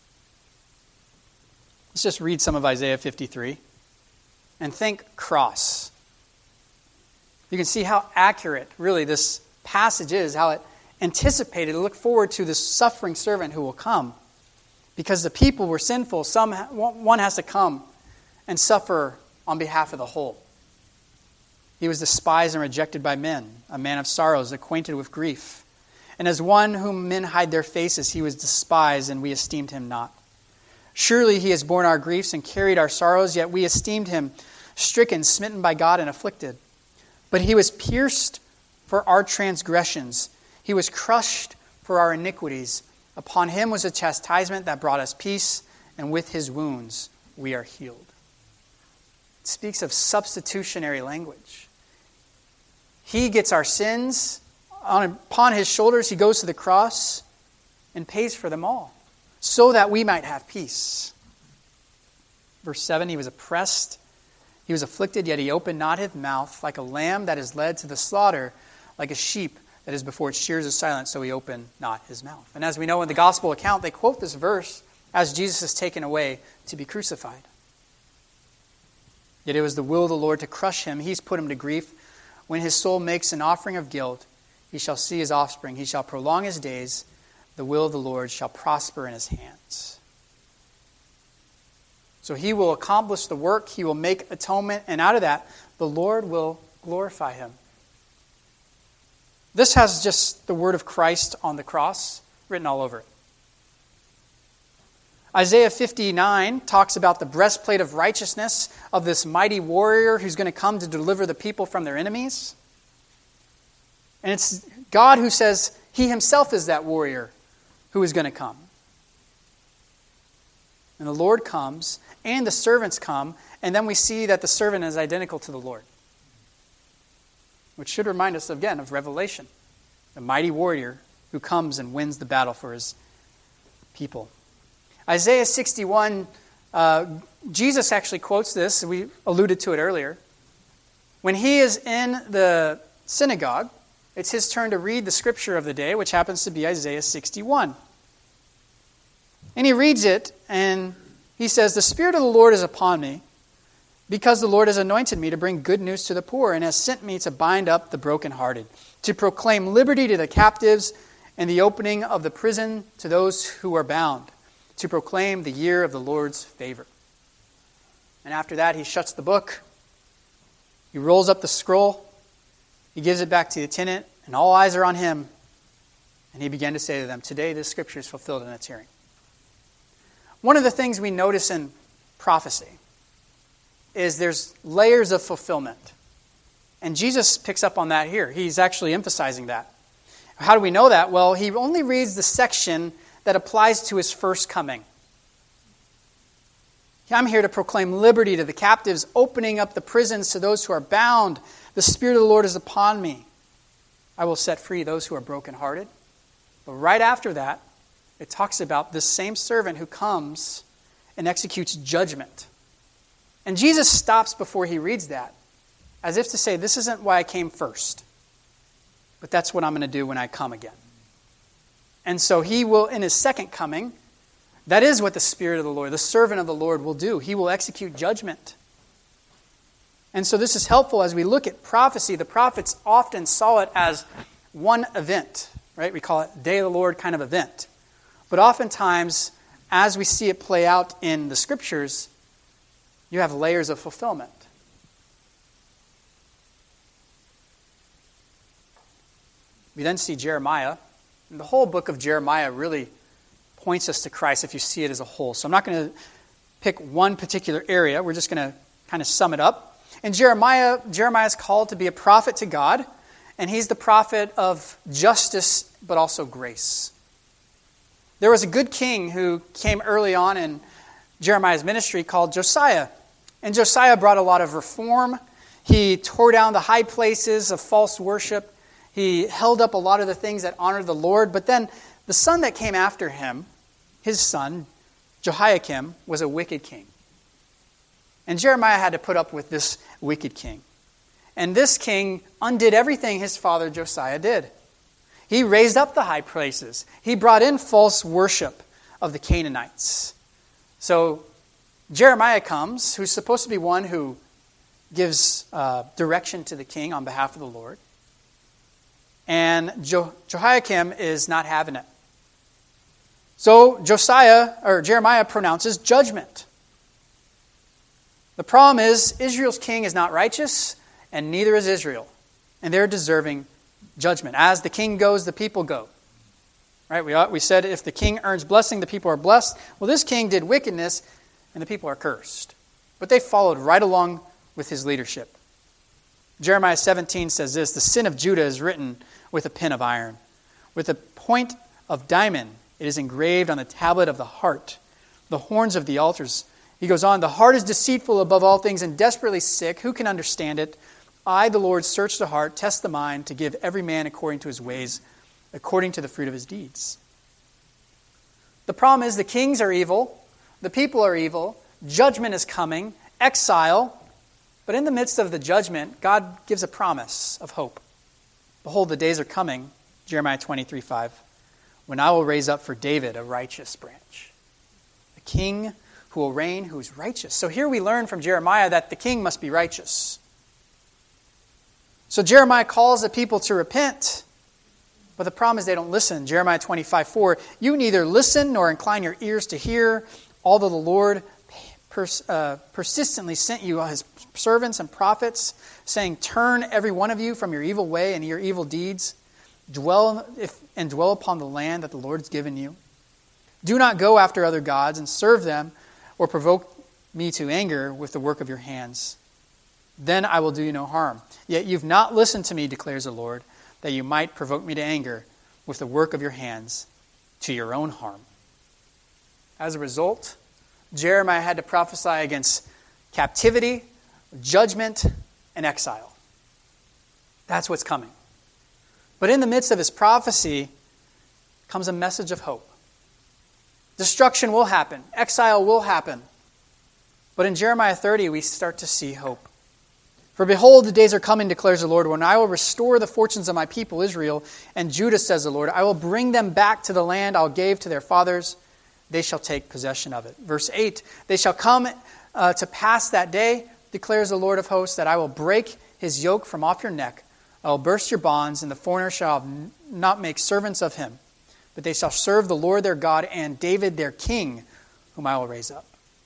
Let's just read some of Isaiah fifty-three and think cross. You can see how accurate, really, this passage is, how it anticipated, look forward to this suffering servant who will come. Because the people were sinful, some one has to come and suffer on behalf of the whole. He was despised and rejected by men, a man of sorrows, acquainted with grief. And as one whom men hide their faces, he was despised, and we esteemed him not. Surely he has borne our griefs and carried our sorrows, yet we esteemed him stricken, smitten by God, and afflicted. But he was pierced for our transgressions. He was crushed for our iniquities. Upon him was a chastisement that brought us peace, and with his wounds we are healed. It speaks of substitutionary language. He gets our sins. On, upon his shoulders, he goes to the cross and pays for them all, so that we might have peace. Verse seven, he was oppressed, he was afflicted, yet he opened not his mouth. Like a lamb that is led to the slaughter, like a sheep that is before its shears is silent, so he opened not his mouth. And as we know in the gospel account, they quote this verse as Jesus is taken away to be crucified. Yet it was the will of the Lord to crush him. He's put him to grief. When his soul makes an offering of guilt, he shall see his offspring. He shall prolong his days. The will of the Lord shall prosper in his hands. So he will accomplish the work. He will make atonement. And out of that, the Lord will glorify him. This has just the word of Christ on the cross written all over it. Isaiah fifty-nine talks about the breastplate of righteousness of this mighty warrior who's going to come to deliver the people from their enemies. And it's God who says he himself is that warrior who is going to come. And the Lord comes, and the servants come, and then we see that the servant is identical to the Lord. Which should remind us, again, of Revelation, the mighty warrior who comes and wins the battle for his people. Isaiah sixty-one, uh, Jesus actually quotes this. We alluded to it earlier. When he is in the synagogue, it's his turn to read the scripture of the day, which happens to be Isaiah sixty-one. And he reads it, and he says, "The Spirit of the Lord is upon me, because the Lord has anointed me to bring good news to the poor, and has sent me to bind up the brokenhearted, to proclaim liberty to the captives, and the opening of the prison to those who are bound, to proclaim the year of the Lord's favor." And after that, he shuts the book. He rolls up the scroll. He gives it back to the attendant, and all eyes are on him. And he began to say to them, "Today this scripture is fulfilled in its hearing." One of the things we notice in prophecy is there's layers of fulfillment. And Jesus picks up on that here. He's actually emphasizing that. How do we know that? Well, he only reads the section that applies to his first coming. I'm here to proclaim liberty to the captives, opening up the prisons to those who are bound. The Spirit of the Lord is upon me. I will set free those who are brokenhearted. But right after that, it talks about this same servant who comes and executes judgment. And Jesus stops before he reads that, as if to say, this isn't why I came first, but that's what I'm going to do when I come again. And so he will, in his second coming, that is what the Spirit of the Lord, the servant of the Lord, will do. He will execute judgment. And so this is helpful as we look at prophecy. The prophets often saw it as one event, right? We call it Day of the Lord kind of event. But oftentimes, as we see it play out in the Scriptures, you have layers of fulfillment. We then see Jeremiah. And the whole book of Jeremiah really points us to Christ if you see it as a whole. So I'm not going to pick one particular area. We're just going to kind of sum it up. And Jeremiah, Jeremiah is called to be a prophet to God, and he's the prophet of justice, but also grace. There was a good king who came early on in Jeremiah's ministry called Josiah. And Josiah brought a lot of reform. He tore down the high places of false worship. He held up a lot of the things that honored the Lord. But then the son that came after him, his son, Jehoiakim, was a wicked king. And Jeremiah had to put up with this wicked king. And this king undid everything his father Josiah did. He raised up the high places. He brought in false worship of the Canaanites. So Jeremiah comes, who's supposed to be one who gives uh, direction to the king on behalf of the Lord. And Je- Jehoiakim is not having it. So Josiah or Jeremiah pronounces judgment. The problem is Israel's king is not righteous, and neither is Israel. And they're deserving judgment. As the king goes, the people go. Right? We we said if the king earns blessing, the people are blessed. Well, this king did wickedness, and the people are cursed. But they followed right along with his leadership. Jeremiah seventeen says this, "The sin of Judah is written with a pen of iron. With a point of diamond it is engraved on the tablet of the heart. The horns of the altars." He goes on, "The heart is deceitful above all things and desperately sick. Who can understand it? I, the Lord, search the heart, test the mind, to give every man according to his ways, according to the fruit of his deeds." The problem is the kings are evil, the people are evil, judgment is coming, exile. But in the midst of the judgment, God gives a promise of hope. "Behold, the days are coming," Jeremiah twenty-three five, "when I will raise up for David a righteous branch, a king who will reign, who is righteous." So here we learn from Jeremiah that the king must be righteous. So Jeremiah calls the people to repent, but the problem is they don't listen. Jeremiah twenty-five four, "You neither listen nor incline your ears to hear, although the Lord pers- uh, persistently sent you his servants and prophets, saying, 'Turn every one of you from your evil way and your evil deeds, dwell if, and dwell upon the land that the Lord's given you. Do not go after other gods and serve them, or provoke me to anger with the work of your hands. Then I will do you no harm. Yet you've not listened to me, declares the Lord, that you might provoke me to anger with the work of your hands. to your own harm. As a result, Jeremiah had to prophesy against captivity, judgment, and exile. That's what's coming. But in the midst of his prophecy comes a message of hope. Destruction will happen. Exile will happen. But in Jeremiah thirty, we start to see hope. For behold, the days are coming, declares the Lord, when I will restore the fortunes of my people Israel and Judah, says the Lord. I will bring them back to the land I gave to their fathers. They shall take possession of it. Verse eight, they shall come uh, to pass that day, declares the Lord of hosts, that I will break his yoke from off your neck. I will burst your bonds, and the foreigner shall not make servants of him. But they shall serve the Lord their God and David their king, whom I will raise up.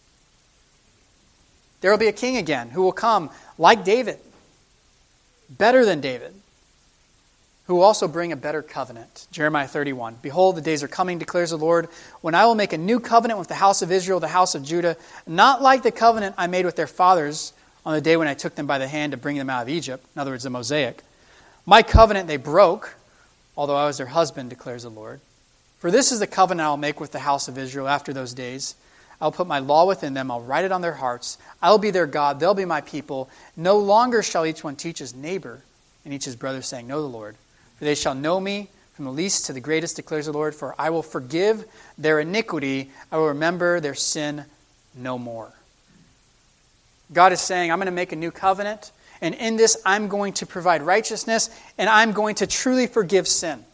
There will be a king again who will come like David, better than David, who will also bring a better covenant. Jeremiah thirty-one, behold, the days are coming, declares the Lord, when I will make a new covenant with the house of Israel, the house of Judah, not like the covenant I made with their fathers on the day when I took them by the hand to bring them out of Egypt. In other words, the Mosaic. My covenant they broke, although I was their husband, declares the Lord. For this is the covenant I will make with the house of Israel after those days. I'll put my law within them. I'll write it on their hearts. I'll be their God. They'll be my people. No longer shall each one teach his neighbor and each his brother, saying, know the Lord. For they shall know me from the least to the greatest, declares the Lord. For I will forgive their iniquity. I will remember their sin no more. God is saying, I'm going to make a new covenant. And in this, I'm going to provide righteousness. And I'm going to truly forgive sin.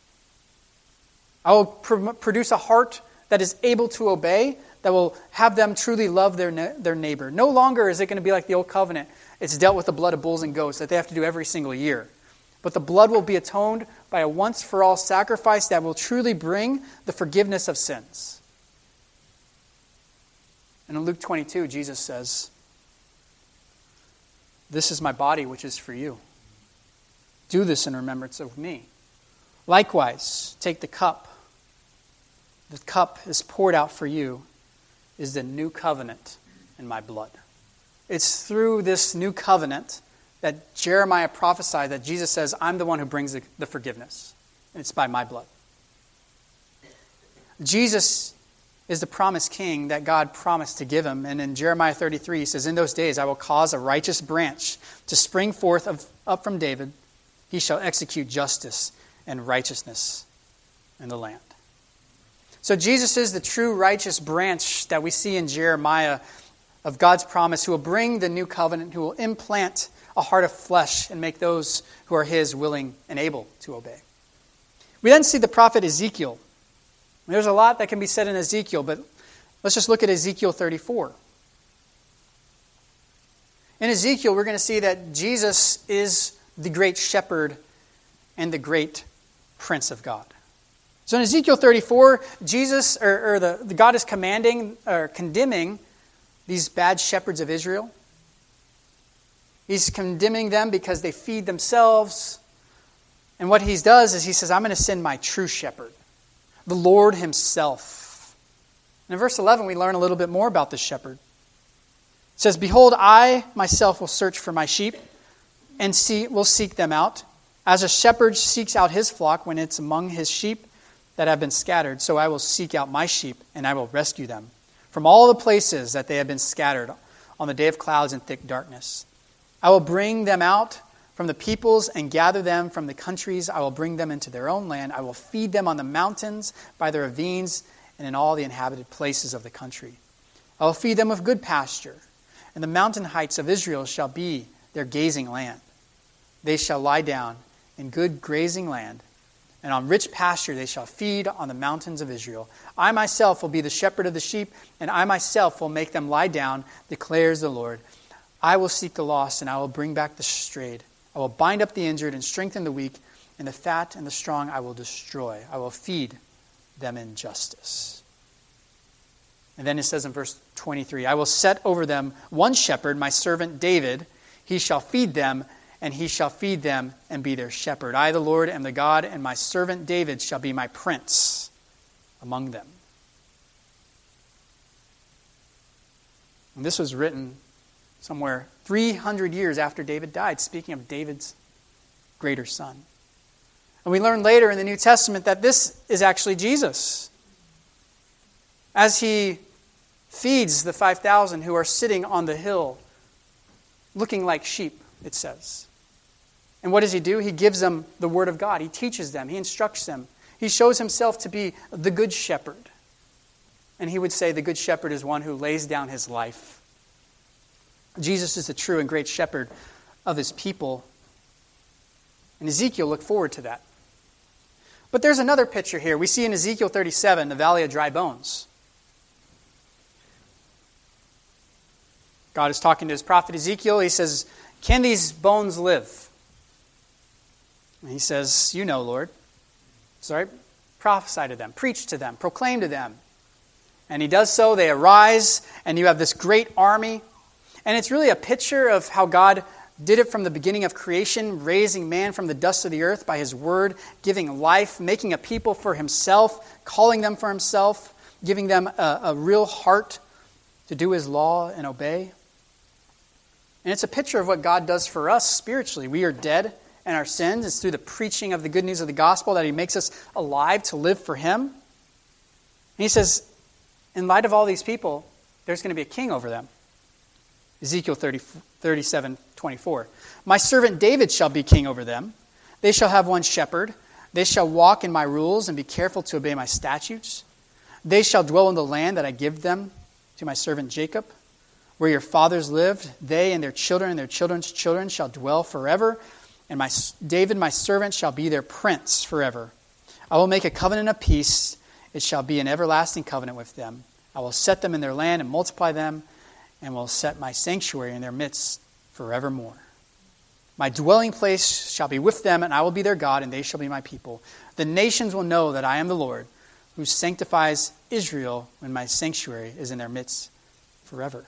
I will pr- produce a heart that is able to obey, that will have them truly love their ne- their neighbor. No longer is it going to be like the old covenant. It's dealt with the blood of bulls and goats that they have to do every single year. But the blood will be atoned by a once-for-all sacrifice that will truly bring the forgiveness of sins. And in Luke twenty-two, Jesus says, this is my body which is for you. Do this in remembrance of me. Likewise, take the cup. The cup is poured out for you, is the new covenant in my blood. It's through this new covenant that Jeremiah prophesied that Jesus says, I'm the one who brings the, the forgiveness. And it's by my blood. Jesus is the promised king that God promised to give him. And in Jeremiah thirty-three, he says, in those days I will cause a righteous branch to spring forth of, up from David. He shall execute justice and righteousness in the land. So Jesus is the true righteous branch that we see in Jeremiah of God's promise, who will bring the new covenant, who will implant a heart of flesh and make those who are his willing and able to obey. We then see the prophet Ezekiel. There's a lot that can be said in Ezekiel, but let's just look at Ezekiel thirty-four. In Ezekiel, we're going to see that Jesus is the great shepherd and the great Prince of God. So in Ezekiel thirty-four, Jesus, or, or the, the God is commanding or condemning these bad shepherds of Israel. He's condemning them because they feed themselves. And what he does is he says, I'm going to send my true shepherd, the Lord himself. And in verse eleven, we learn a little bit more about this shepherd. It says, behold, I myself will search for my sheep and see, will seek them out. As a shepherd seeks out his flock when it's among his sheep that have been scattered, so I will seek out my sheep and I will rescue them from all the places that they have been scattered on the day of clouds and thick darkness. I will bring them out from the peoples and gather them from the countries. I will bring them into their own land. I will feed them on the mountains, by the ravines, and in all the inhabited places of the country. I will feed them with good pasture, and the mountain heights of Israel shall be their gazing land. They shall lie down in good grazing land, and on rich pasture they shall feed on the mountains of Israel. I myself will be the shepherd of the sheep, and I myself will make them lie down, declares the Lord. I will seek the lost, and I will bring back the strayed. I will bind up the injured and strengthen the weak, and the fat and the strong I will destroy. I will feed them in justice. And then it says in verse twenty-three, I will set over them one shepherd, my servant David. He shall feed them, and he shall feed them and be their shepherd. I, the Lord, am the God, and my servant David shall be my prince among them. And this was written somewhere three hundred years after David died, speaking of David's greater son. And we learn later in the New Testament that this is actually Jesus. As he feeds the five thousand who are sitting on the hill, looking like sheep, it says. And what does he do? He gives them the word of God. He teaches them. He instructs them. He shows himself to be the good shepherd. And he would say the good shepherd is one who lays down his life. Jesus is the true and great shepherd of his people. And Ezekiel looked forward to that. But there's another picture here. We see in Ezekiel thirty-seven, the valley of dry bones. God is talking to his prophet Ezekiel. He says, can these bones live? And he says, you know, Lord. Sorry, prophesy to them, preach to them, proclaim to them. And he does so. They arise, and you have this great army. And it's really a picture of how God did it from the beginning of creation, raising man from the dust of the earth by his word, giving life, making a people for himself, calling them for himself, giving them a, a real heart to do his law and obey. And it's a picture of what God does for us spiritually. We are dead in our sins. It's through the preaching of the good news of the gospel that he makes us alive to live for him. And he says, in light of all these people, there's going to be a king over them. Ezekiel thirty, thirty-seven, twenty-four. My servant David shall be king over them. They shall have one shepherd. They shall walk in my rules and be careful to obey my statutes. They shall dwell in the land that I give them to my servant Jacob. Where your fathers lived, they and their children and their children's children shall dwell forever. And my David, my servant, shall be their prince forever. I will make a covenant of peace. It shall be an everlasting covenant with them. I will set them in their land and multiply them, and will set my sanctuary in their midst forevermore. My dwelling place shall be with them, and I will be their God, and they shall be my people. The nations will know that I am the Lord, who sanctifies Israel when my sanctuary is in their midst forever.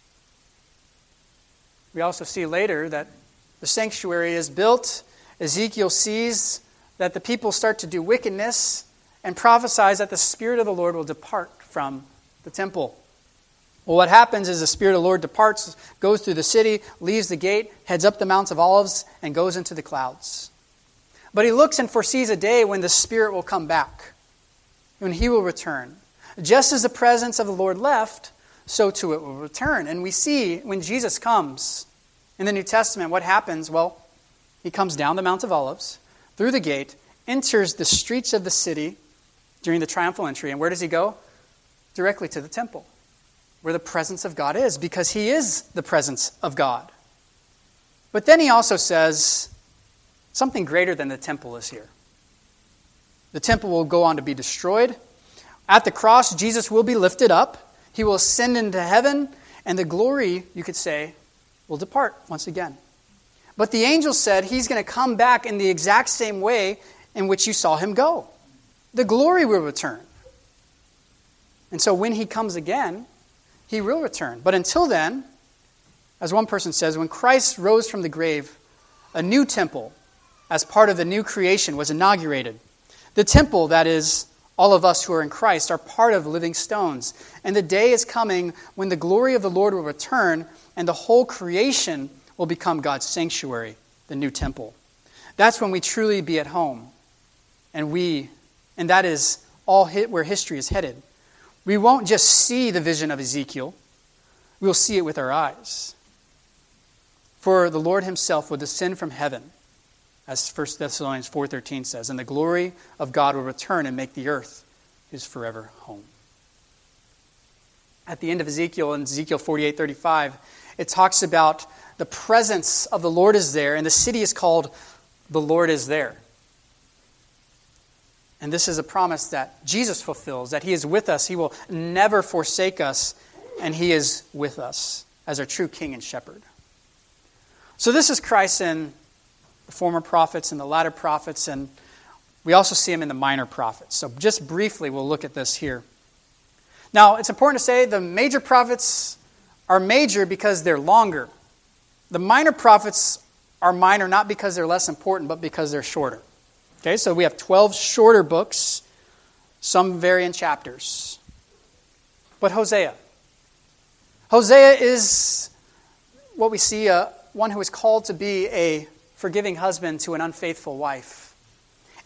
We also see later that the sanctuary is built. Ezekiel sees that the people start to do wickedness and prophesies that the Spirit of the Lord will depart from the temple. Well, what happens is the Spirit of the Lord departs, goes through the city, leaves the gate, heads up the Mount of Olives, and goes into the clouds. But he looks and foresees a day when the Spirit will come back, when he will return. Just as the presence of the Lord left, so too it will return. And we see when Jesus comes in the New Testament, what happens? Well, he comes down the Mount of Olives, through the gate, enters the streets of the city during the triumphal entry. And where does he go? Directly to the temple, where the presence of God is, because he is the presence of God. But then he also says, something greater than the temple is here. The temple will go on to be destroyed. At the cross, Jesus will be lifted up. He will ascend into heaven, and the glory, you could say, will depart once again. But the angel said he's going to come back in the exact same way in which you saw him go. The glory will return. And so when he comes again, he will return. But until then, as one person says, when Christ rose from the grave, a new temple, as part of the new creation, was inaugurated. The temple, that is, all of us who are in Christ, are part of living stones. And the day is coming when the glory of the Lord will return, and the whole creation will become God's sanctuary, the new temple. That's when we truly be at home. And we, and that is all where history is headed. We won't just see the vision of Ezekiel. We'll see it with our eyes. For the Lord himself will descend from heaven, as First Thessalonians four thirteen says, and the glory of God will return and make the earth his forever home. At the end of Ezekiel, in Ezekiel forty-eight thirty-five, it talks about the presence of the Lord is there, and the city is called The Lord is There. And this is a promise that Jesus fulfills, that he is with us. He will never forsake us, and he is with us as our true king and shepherd. So this is Christ in the former prophets and the latter prophets, and we also see him in the minor prophets. So just briefly, we'll look at this here. Now, it's important to say the major prophets are major because they're longer. The minor prophets are minor not because they're less important, but because they're shorter. Okay, so we have twelve shorter books, some vary in chapters. But Hosea. Hosea is what we see, uh, one who is called to be a forgiving husband to an unfaithful wife.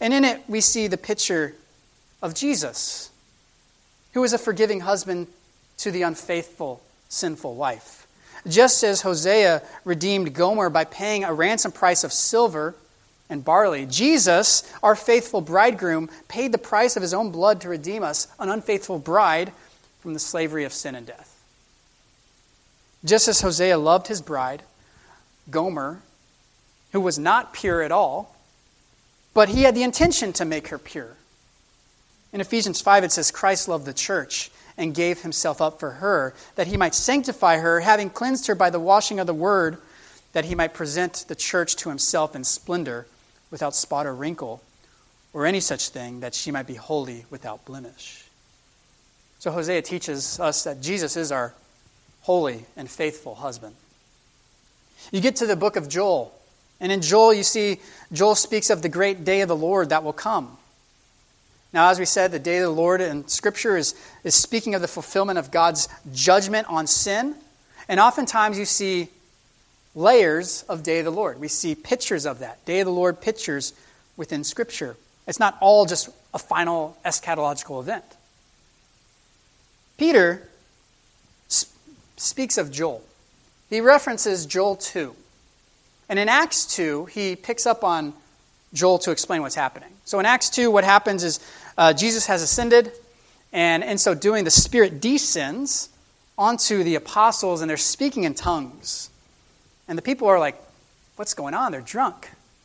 And in it, we see the picture of Jesus, who is a forgiving husband to the unfaithful, sinful wife. Just as Hosea redeemed Gomer by paying a ransom price of silver and barley, Jesus, our faithful bridegroom, paid the price of his own blood to redeem us, an unfaithful bride, from the slavery of sin and death. Just as Hosea loved his bride, Gomer, who was not pure at all, but he had the intention to make her pure. In Ephesians five, it says, Christ loved the church and gave himself up for her, that he might sanctify her, having cleansed her by the washing of the word, that he might present the church to himself in splendor, without spot or wrinkle, or any such thing, that she might be holy without blemish. So Hosea teaches us that Jesus is our holy and faithful husband. You get to the book of Joel, and in Joel you see Joel speaks of the great day of the Lord that will come. Now, as we said, the day of the Lord in Scripture is, is speaking of the fulfillment of God's judgment on sin. And oftentimes you see layers of day of the Lord. We see pictures of that. Day of the Lord pictures within Scripture. It's not all just a final eschatological event. Peter sp- speaks of Joel. He references Joel two. And in Acts two, he picks up on Joel to explain what's happening. So in Acts two, what happens is uh, Jesus has ascended, and in so doing, the Spirit descends onto the apostles, and they're speaking in tongues. And the people are like, what's going on? They're drunk.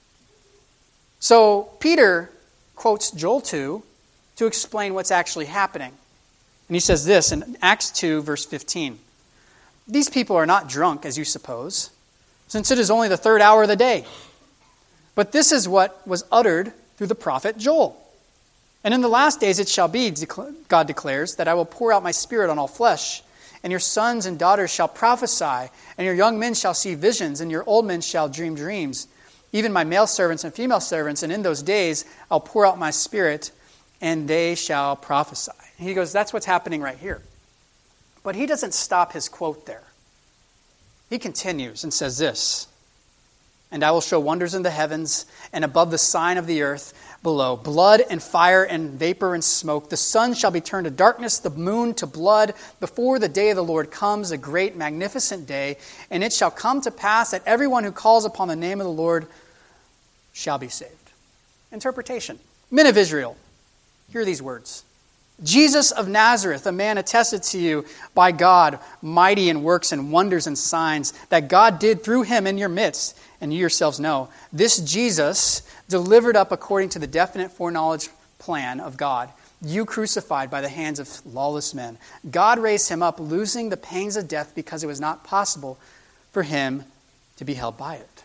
So Peter quotes Joel two to explain what's actually happening. And he says this in Acts two, verse fifteen. These people are not drunk, as you suppose, since it is only the third hour of the day. But this is what was uttered through the prophet Joel. And in the last days it shall be, God declares, that I will pour out my Spirit on all flesh, and your sons and daughters shall prophesy, and your young men shall see visions, and your old men shall dream dreams. Even my male servants and female servants, and in those days I'll pour out my Spirit, and they shall prophesy. And he goes, that's what's happening right here. But he doesn't stop his quote there. He continues and says this, and I will show wonders in the heavens, and above the sign of the earth below, blood and fire and vapor and smoke. The sun shall be turned to darkness, the moon to blood, before the day of the Lord comes, a great magnificent day. And it shall come to pass that everyone who calls upon the name of the Lord shall be saved. Interpretation. Men of Israel, hear these words. Jesus of Nazareth, a man attested to you by God, mighty in works and wonders and signs, that God did through him in your midst, and you yourselves know. This Jesus, delivered up according to the definite foreknowledge plan of God, you crucified by the hands of lawless men. God raised him up, losing the pangs of death, because it was not possible for him to be held by it.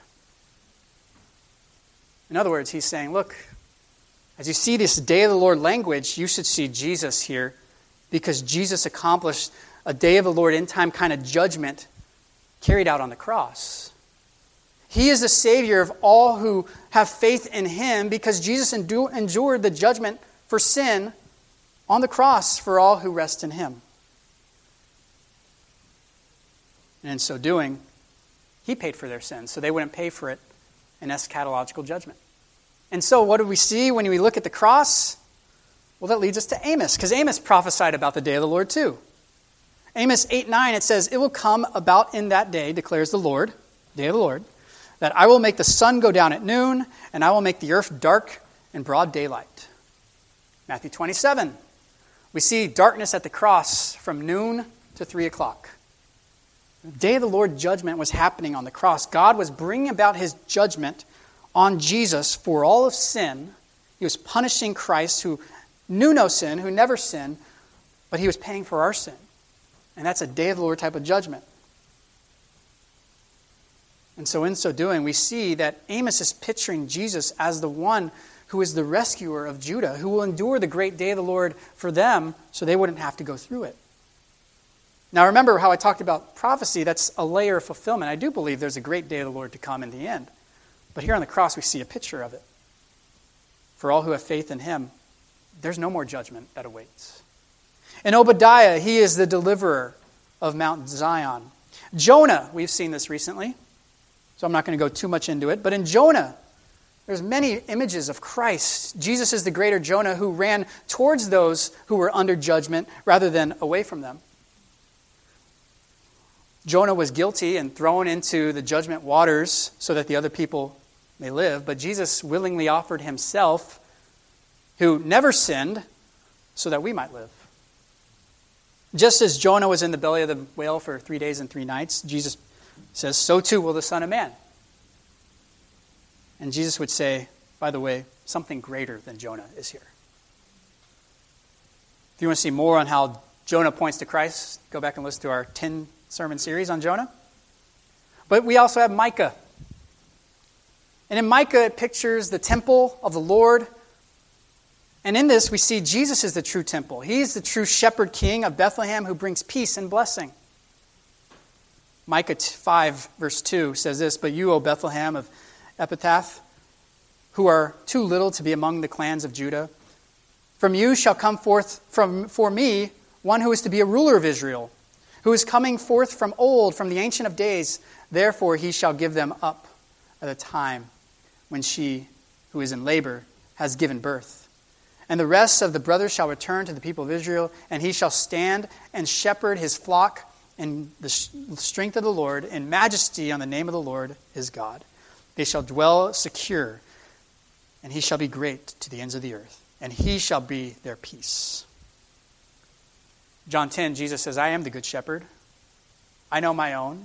In other words, he's saying, look, as you see this day of the Lord language, you should see Jesus here, because Jesus accomplished a day of the Lord end time kind of judgment carried out on the cross. He is the Savior of all who have faith in him, because Jesus endured the judgment for sin on the cross for all who rest in him. And in so doing, he paid for their sins, so they wouldn't pay for it in eschatological judgment. And so what do we see when we look at the cross? Well, that leads us to Amos, because Amos prophesied about the day of the Lord too. Amos eight nine, it says, it will come about in that day, declares the Lord, day of the Lord, that I will make the sun go down at noon, and I will make the earth dark in broad daylight. Matthew twenty-seven, we see darkness at the cross from noon to three o'clock. The day of the Lord judgment was happening on the cross. God was bringing about his judgment on Jesus for all of sin. He was punishing Christ, who knew no sin, who never sinned, but he was paying for our sin. And that's a day of the Lord type of judgment. And so in so doing, we see that Amos is picturing Jesus as the one who is the rescuer of Judah, who will endure the great day of the Lord for them so they wouldn't have to go through it. Now remember how I talked about prophecy, that's a layer of fulfillment. I do believe there's a great day of the Lord to come in the end. But here on the cross, we see a picture of it. For all who have faith in him, there's no more judgment that awaits. In Obadiah, he is the deliverer of Mount Zion. Jonah, we've seen this recently, so I'm not going to go too much into it. But in Jonah, There's many images of Christ. Jesus is the greater Jonah who ran towards those who were under judgment rather than away from them. Jonah was guilty and thrown into the judgment waters so that the other people may live, but Jesus willingly offered himself, who never sinned, so that we might live. Just as Jonah was in the belly of the whale for three days and three nights, Jesus says, so too will the Son of Man. And Jesus would say, by the way, something greater than Jonah is here. If you want to see more on how Jonah points to Christ, go back and listen to our ten sermon series on Jonah. But we also have Micah. And in Micah, it pictures the temple of the Lord. And in this, we see Jesus is the true temple. He's the true shepherd king of Bethlehem who brings peace and blessing. Micah five, verse two says this, but you, O Bethlehem of Ephrathah, who are too little to be among the clans of Judah, from you shall come forth from for me one who is to be a ruler of Israel, who is coming forth from old, from the Ancient of Days. Therefore he shall give them up at a time when she who is in labor has given birth. And the rest of the brothers shall return to the people of Israel, and he shall stand and shepherd his flock in the strength of the Lord, in majesty on the name of the Lord his God. They shall dwell secure, and he shall be great to the ends of the earth, and he shall be their peace. John ten, Jesus says, I am the good shepherd. I know my own.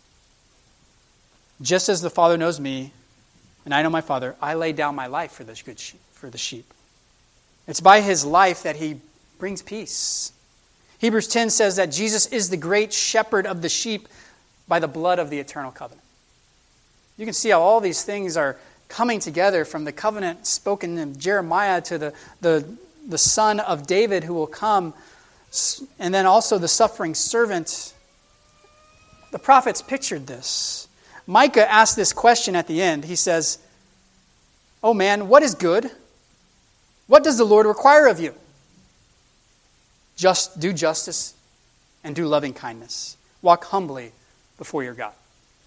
Just as the Father knows me, and I know my Father, I lay down my life for the good sheep, for the sheep. It's by his life that he brings peace. Hebrews ten says that Jesus is the great shepherd of the sheep by the blood of the eternal covenant. You can see how all these things are coming together, from the covenant spoken in Jeremiah to the, the, the son of David who will come, and then also the suffering servant. The prophets pictured this. Micah asked this question at the end. He says, oh man, what is good? What does the Lord require of you? Just do justice and do loving kindness. Walk humbly before your God.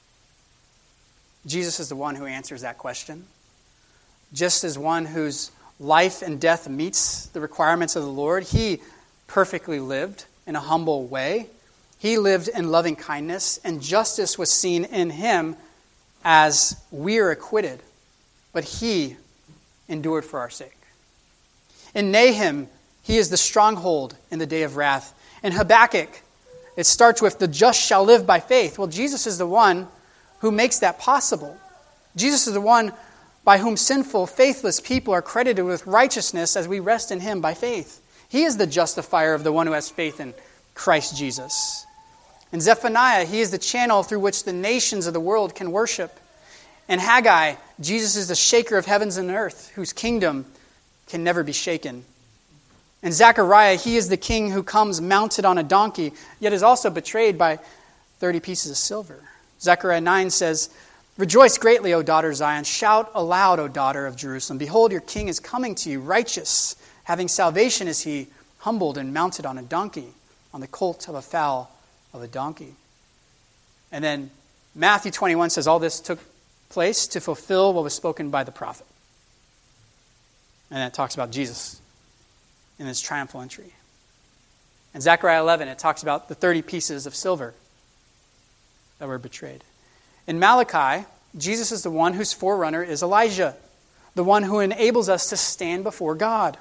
Jesus is the one who answers that question. Just as one whose life and death meets the requirements of the Lord, he perfectly lived in a humble way. He lived in loving kindness, and justice was seen in him as we are acquitted, but he endured for our sake. In Nahum, he is the stronghold in the day of wrath. In Habakkuk, it starts with, the just shall live by faith. Well, Jesus is the one who makes that possible. Jesus is the one by whom sinful, faithless people are credited with righteousness as we rest in him by faith. He is the justifier of the one who has faith in Christ Jesus. In Zephaniah, he is the channel through which the nations of the world can worship. In Haggai, Jesus is the shaker of heavens and earth, whose kingdom can never be shaken. In Zechariah, he is the king who comes mounted on a donkey, yet is also betrayed by thirty pieces of silver. Zechariah nine says, rejoice greatly, O daughter Zion. Shout aloud, O daughter of Jerusalem. Behold, your king is coming to you, righteous. Having salvation is he, humbled and mounted on a donkey, on the colt of a foal of a donkey. And then Matthew twenty-one says all this took place to fulfill what was spoken by the prophet. And it talks about Jesus in his triumphal entry. In Zechariah eleven, it talks about the thirty pieces of silver that were betrayed. In Malachi, Jesus is the one whose forerunner is Elijah, the one who enables us to stand before God.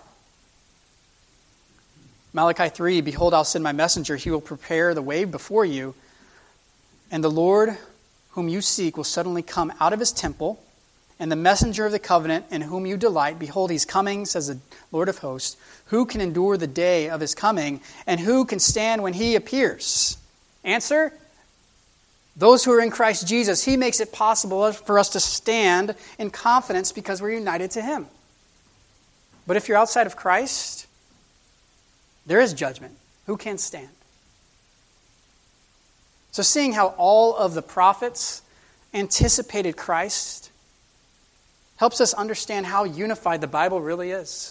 Malachi three, behold, I'll send my messenger. He will prepare the way before you. And the Lord whom you seek will suddenly come out of his temple, and the messenger of the covenant in whom you delight, behold, he's coming, says the Lord of hosts. Who can endure the day of his coming, and who can stand when he appears? Answer, those who are in Christ Jesus. He makes it possible for us to stand in confidence because we're united to him. But if you're outside of Christ, there is judgment. Who can stand? So seeing how all of the prophets anticipated Christ helps us understand how unified the Bible really is.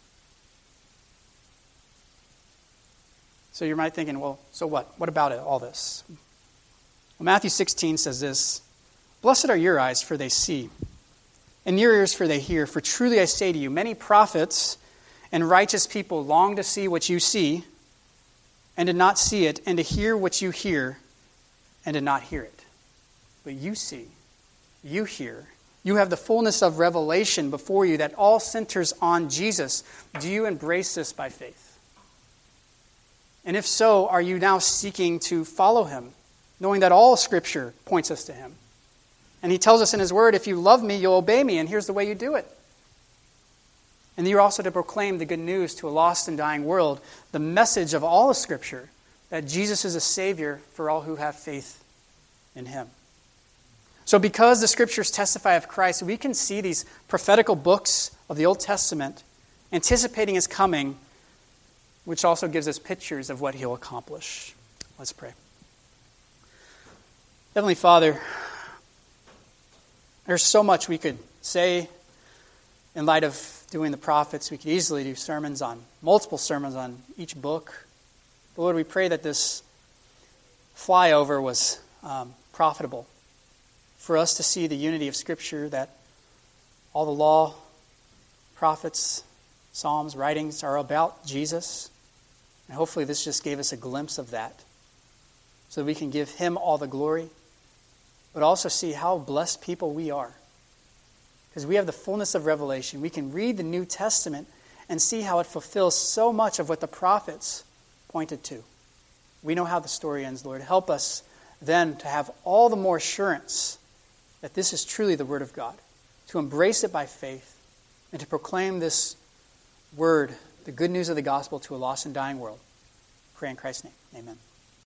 So you might be thinking, well, so what? What about it, all this? Well, Matthew sixteen says this, blessed are your eyes, for they see, and your ears for they hear. For truly I say to you, many prophets and righteous people long to see what you see, and did not see it, and to hear what you hear, and did not hear it. But you see, you hear, you have the fullness of revelation before you that all centers on Jesus. Do you embrace this by faith? And if so, are you now seeking to follow him, knowing that all Scripture points us to him? And he tells us in his word, if you love me, you'll obey me, and here's the way you do it. And you're also to proclaim the good news to a lost and dying world, the message of all of Scripture, that Jesus is a Savior for all who have faith in him. So because the Scriptures testify of Christ, we can see these prophetical books of the Old Testament anticipating his coming, which also gives us pictures of what he'll accomplish. Let's pray. Heavenly Father, there's so much we could say in light of doing the prophets. We could easily do sermons on, multiple sermons on each book. But Lord, we pray that this flyover was um, profitable for us to see the unity of Scripture, that all the law, prophets, Psalms, writings are about Jesus. And hopefully this just gave us a glimpse of that so that we can give him all the glory, but also see how blessed people we are. Because we have the fullness of revelation. We can read the New Testament and see how it fulfills so much of what the prophets pointed to. We know how the story ends, Lord. Help us then to have all the more assurance that this is truly the Word of God, to embrace it by faith, and to proclaim this word, the good news of the gospel, to a lost and dying world. Pray in Christ's name. Amen.